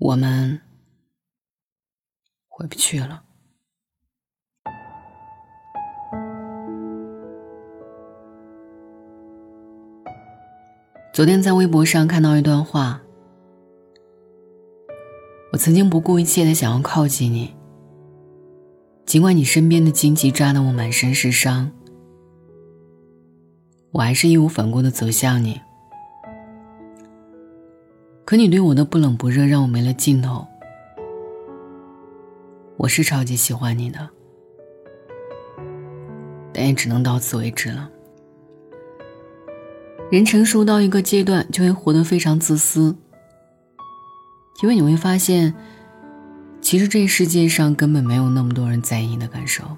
我们回不去了。昨天在微博上看到一段话，我曾经不顾一切地想要靠近你，尽管你身边的荆棘扎得我满身是伤，我还是义无反顾地走向你。可你对我的不冷不热让我没了劲头。我是超级喜欢你的，但也只能到此为止了。人成熟到一个阶段就会活得非常自私，因为你会发现其实这世界上根本没有那么多人在意你的感受，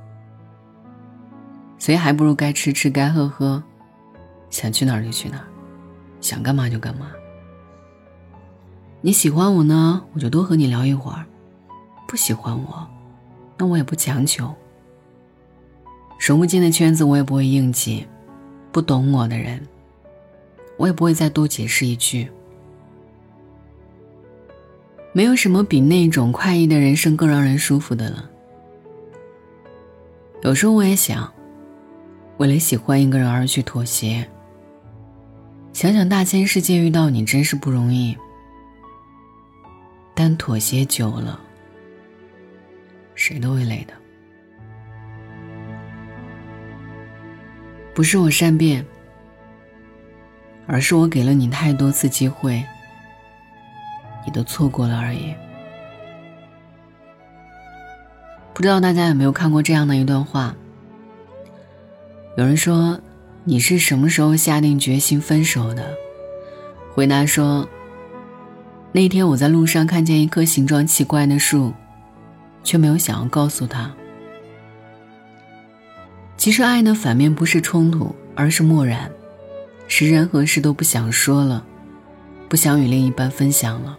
所以还不如该吃吃该喝喝，想去哪儿就去哪儿，想干嘛就干嘛。你喜欢我呢，我就多和你聊一会儿，不喜欢我，那我也不强求。熟不进的圈子我也不会硬挤，不懂我的人我也不会再多解释一句。没有什么比那种快意的人生更让人舒服的了。有时候我也想，为了喜欢一个人而去妥协，想想大千世界遇到你真是不容易，但妥协久了谁都会累的。不是我善变，而是我给了你太多次机会，你都错过了而已。不知道大家有没有看过这样的一段话，有人说你是什么时候下定决心分手的？回答说，那天我在路上看见一棵形状奇怪的树，却没有想要告诉他。其实爱的反面不是冲突，而是漠然，是任何事都不想说了，不想与另一半分享了。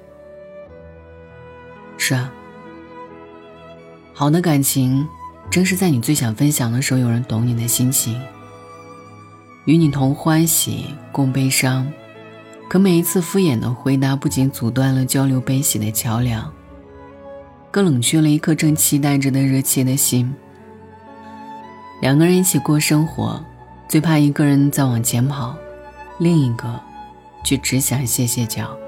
是啊，好的感情正是在你最想分享的时候有人懂你的心情，与你同欢喜共悲伤，可每一次敷衍的回答不仅阻断了交流悲喜的桥梁，更冷却了一颗正期待着的热切的心。两个人一起过生活，最怕一个人在往前跑，另一个却只想歇歇脚。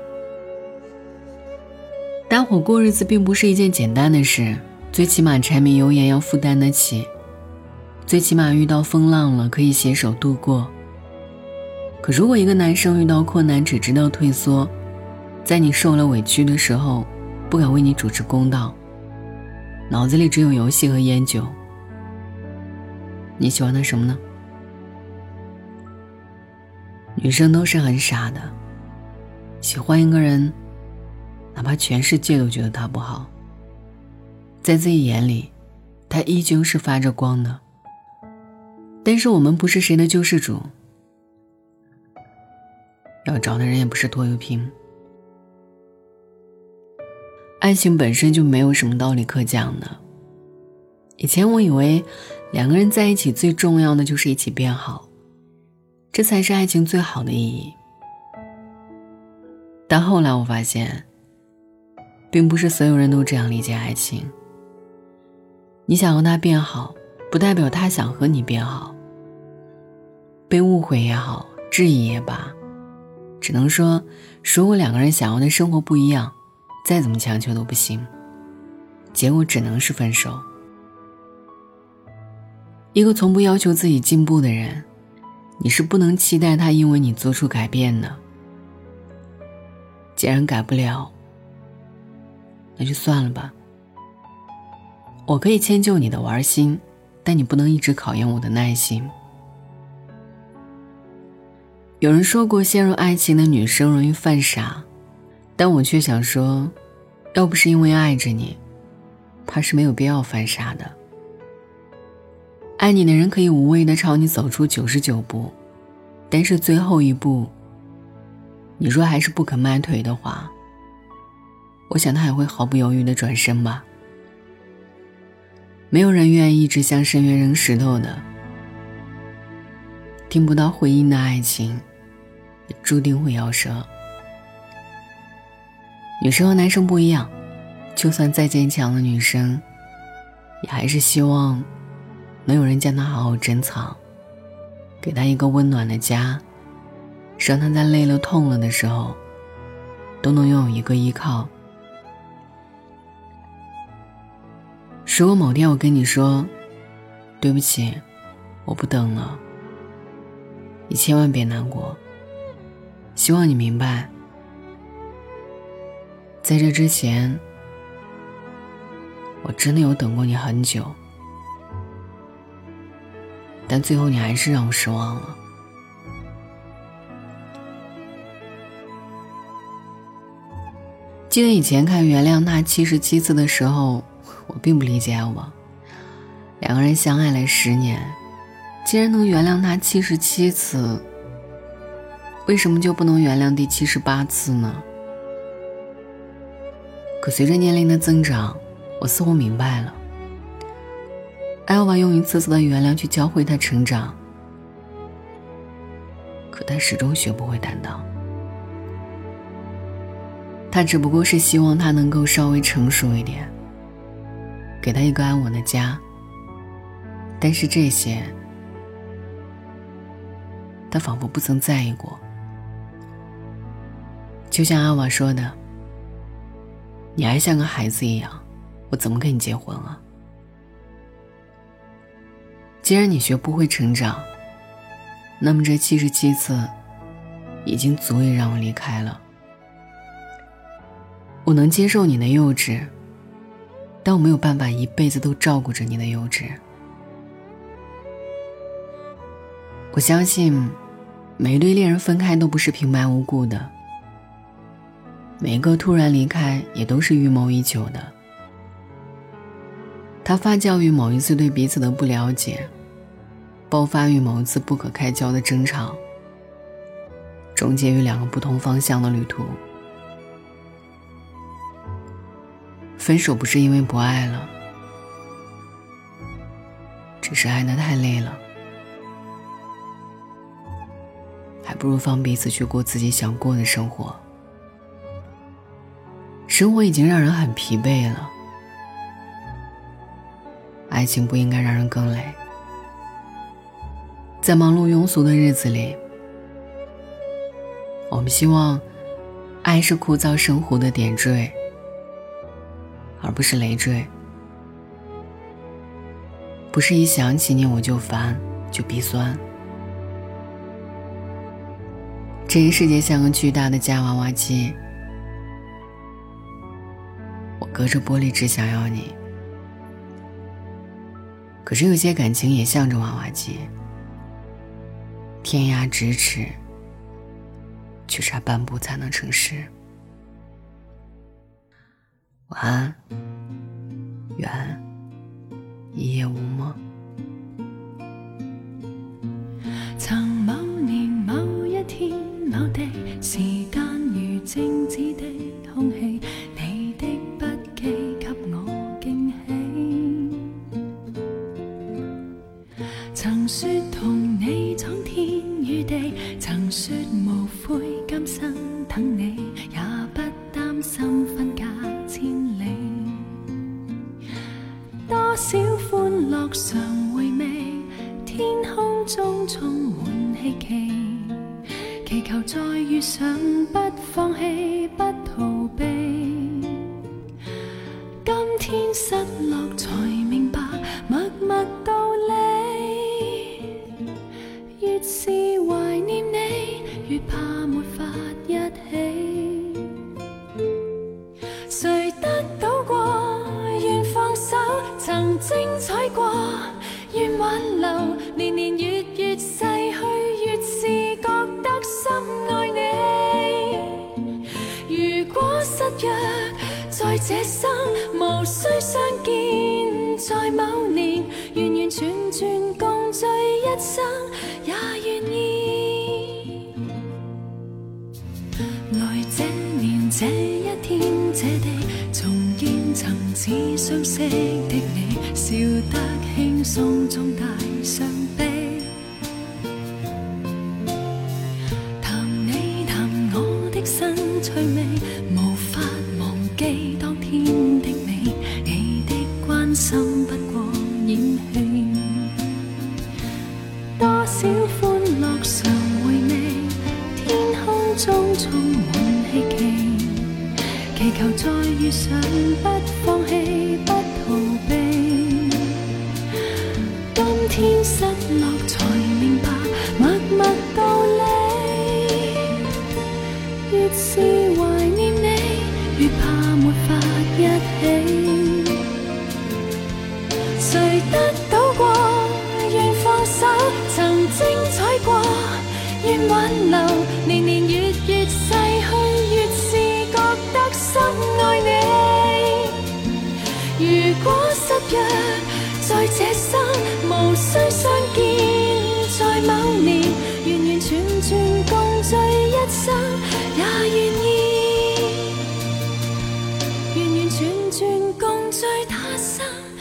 搭伙过日子并不是一件简单的事，最起码柴米油盐要负担得起，最起码遇到风浪了可以携手度过。可如果一个男生遇到困难只知道退缩，在你受了委屈的时候不敢为你主持公道，脑子里只有游戏和烟酒，你喜欢他什么呢？女生都是很傻的，喜欢一个人哪怕全世界都觉得他不好，在自己眼里他依旧是发着光的。但是我们不是谁的救世主，要找的人也不是拖油瓶。爱情本身就没有什么道理可讲的。以前我以为两个人在一起最重要的就是一起变好，这才是爱情最好的意义。但后来我发现，并不是所有人都这样理解爱情。你想和他变好，不代表他想和你变好。被误会也好，质疑也罢，只能说如果两个人想要的生活不一样，再怎么强求都不行，结果只能是分手。一个从不要求自己进步的人，你是不能期待他因为你做出改变的。既然改不了，那就算了吧。我可以迁就你的玩心，但你不能一直考验我的耐心。有人说过，陷入爱情的女生容易犯傻，但我却想说，要不是因为爱着你，怕是没有必要犯傻的。爱你的人可以无畏地朝你走出99步，但是最后一步，你若还是不肯迈腿的话，我想他也会毫不犹豫地转身吧。没有人愿意一直向深渊扔石头的，听不到回音的爱情也注定会夭折。 女生和男生不一样，就算再坚强的女生，也还是希望能有人将她好好珍藏，给她一个温暖的家，让她在累了痛了的时候都能拥有一个依靠。如果某天我跟你说对不起，我不等了，你千万别难过，希望你明白，在这之前我真的有等过你很久，但最后你还是让我失望了。记得以前看《原谅他77次》的时候，我并不理解我两个人相爱了10年，既然能原谅他77次，为什么就不能原谅第78次呢？可随着年龄的增长，我似乎明白了，艾娃用一次次的原谅去教会他成长，可他始终学不会担当。他只不过是希望他能够稍微成熟一点，给他一个安稳的家，但是这些他仿佛不曾在意过。就像阿瓦说的，你还像个孩子一样，我怎么跟你结婚啊？既然你学不会成长，那么这77次已经足以让我离开了。我能接受你的幼稚，但我没有办法一辈子都照顾着你的幼稚。我相信每一对恋人分开都不是平白无故的，每一个突然离开也都是预谋已久的。它发酵于某一次对彼此的不了解，爆发于某一次不可开交的争吵，终结于两个不同方向的旅途。分手不是因为不爱了，只是爱得太累了，还不如放彼此去过自己想过的生活。生活已经让人很疲惫了，爱情不应该让人更累。在忙碌庸俗的日子里，我们希望爱是枯燥生活的点缀，而不是累赘，不是一想起你我就烦就鼻酸。这个世界像个巨大的夹娃娃机，我隔着玻璃只想要你，可是有些感情也像着娃娃机，天涯咫尺，却差半步才能成诗。晚安，愿一夜无梦。 曾某年某一天某地，时间如静止的空气，你的笔记给我惊喜。曾说同你闯天与地，曾说无悔今生等你，也不担心分隔千里。多少欢乐常回味，天空中充满希冀，祈求再遇上不放弃不逃避。今天失落才明白默默道理，越是怀念你，越怕没法一起。谁得到过愿放手，曾精彩过愿挽留，年年月月逝去，越是觉得深爱你。如果失约在这生无需相见，在某年完完全全共聚一生也愿意。来这年这一天这地，重见曾似相识的你，笑得轻松中帶傷悲。談你談我的新趣味，無法起當天的美，你的關心不過演戲。多少歡樂常回味，天空中充滿希冀，祈求再遇上，不放棄，不逃避。今天失落才明白默默道理，越是懷念你，越怕沒法一起。誰得到過，願放手，曾精彩過，願挽留，年年月月逝去，越是覺得深愛你。如果失約在這生，無需相見在某年，完完全全共聚一生也願意，完完全全共聚他生。